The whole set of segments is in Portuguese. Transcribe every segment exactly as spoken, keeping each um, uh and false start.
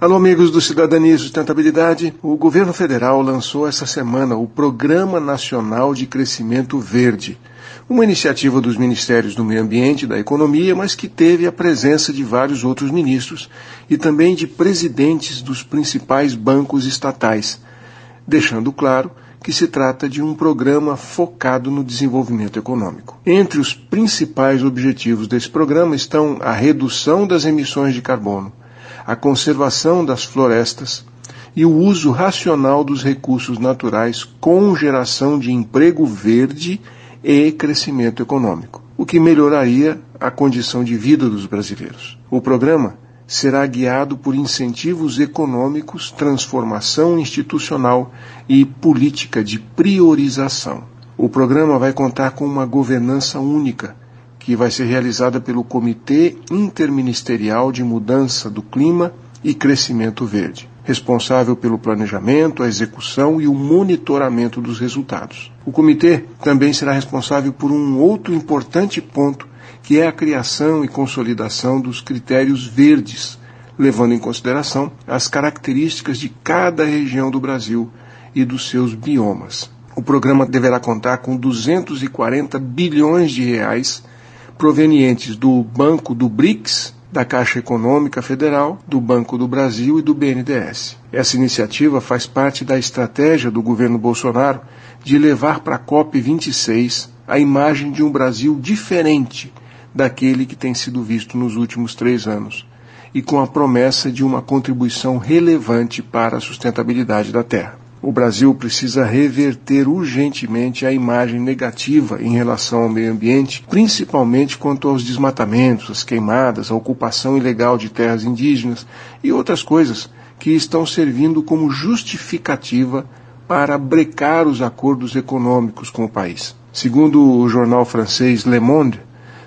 Alô, amigos do Cidadania e Sustentabilidade. O governo federal lançou essa semana o Programa Nacional de Crescimento Verde, uma iniciativa dos Ministérios do Meio Ambiente e da Economia, mas que teve a presença de vários outros ministros e também de presidentes dos principais bancos estatais, deixando claro que se trata de um programa focado no desenvolvimento econômico. Entre os principais objetivos desse programa estão a redução das emissões de carbono, a conservação das florestas e o uso racional dos recursos naturais com geração de emprego verde e crescimento econômico, o que melhoraria a condição de vida dos brasileiros. O programa será guiado por incentivos econômicos, transformação institucional e política de priorização. O programa vai contar com uma governança única, que vai ser realizada pelo Comitê Interministerial de Mudança do Clima e Crescimento Verde, responsável pelo planejamento, a execução e o monitoramento dos resultados. O comitê também será responsável por um outro importante ponto, que é a criação e consolidação dos critérios verdes, levando em consideração as características de cada região do Brasil e dos seus biomas. O programa deverá contar com duzentos e quarenta bilhões de reais provenientes do Banco do BRICS, da Caixa Econômica Federal, do Banco do Brasil e do B N D E S. Essa iniciativa faz parte da estratégia do governo Bolsonaro de levar para a COP vinte e seis a imagem de um Brasil diferente daquele que tem sido visto nos últimos três anos, e com a promessa de uma contribuição relevante para a sustentabilidade da Terra. O Brasil precisa reverter urgentemente a imagem negativa em relação ao meio ambiente, principalmente quanto aos desmatamentos, as queimadas, a ocupação ilegal de terras indígenas e outras coisas que estão servindo como justificativa para brecar os acordos econômicos com o país. Segundo o jornal francês Le Monde,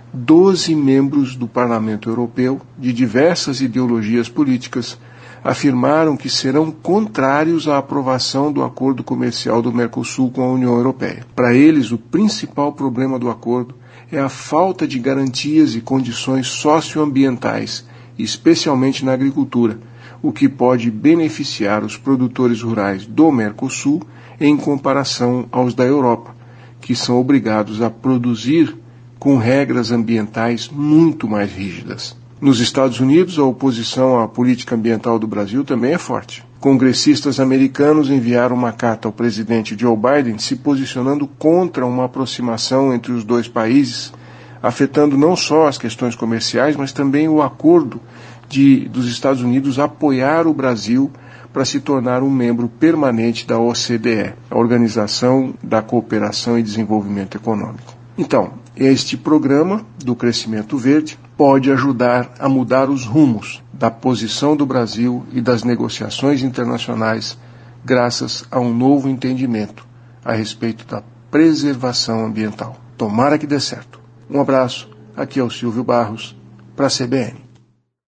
doze membros do Parlamento Europeu, de diversas ideologias políticas, afirmaram que serão contrários à aprovação do acordo comercial do Mercosul com a União Europeia. Para eles, o principal problema do acordo é a falta de garantias e condições socioambientais, especialmente na agricultura, o que pode beneficiar os produtores rurais do Mercosul em comparação aos da Europa, que são obrigados a produzir com regras ambientais muito mais rígidas. Nos Estados Unidos, a oposição à política ambiental do Brasil também é forte. Congressistas americanos enviaram uma carta ao presidente Joe Biden se posicionando contra uma aproximação entre os dois países, afetando não só as questões comerciais, mas também o acordo de, dos Estados Unidos apoiar o Brasil para se tornar um membro permanente da O C D E, a Organização da Cooperação e Desenvolvimento Econômico. Então, este programa do Crescimento Verde pode ajudar a mudar os rumos da posição do Brasil e das negociações internacionais, graças a um novo entendimento a respeito da preservação ambiental. Tomara que dê certo. Um abraço, aqui é o Silvio Barros, para a C B N.